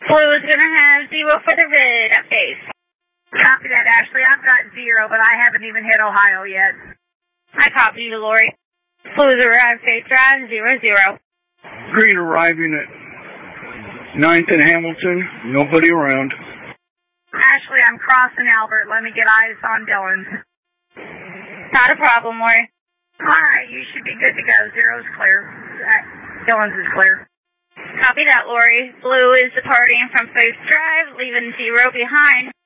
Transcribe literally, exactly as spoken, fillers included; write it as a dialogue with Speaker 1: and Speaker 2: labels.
Speaker 1: Blue is going to have zero for the red at base.
Speaker 2: Copy that, Ashley. I've got zero, but I haven't even hit Ohio yet.
Speaker 1: I copy you, Lori. Blue is arrived base drive, zero, zero.
Speaker 3: Green arriving at ninth and Hamilton, nobody around.
Speaker 2: Ashley, I'm crossing Albert. Let me get eyes on Dillon's.
Speaker 1: Not a problem, Lori.
Speaker 2: All right, you should be good to go. Zero's clear. Uh, Dillon's is clear.
Speaker 1: Copy that, Lori. Blue is departing from Post Drive, leaving zero behind.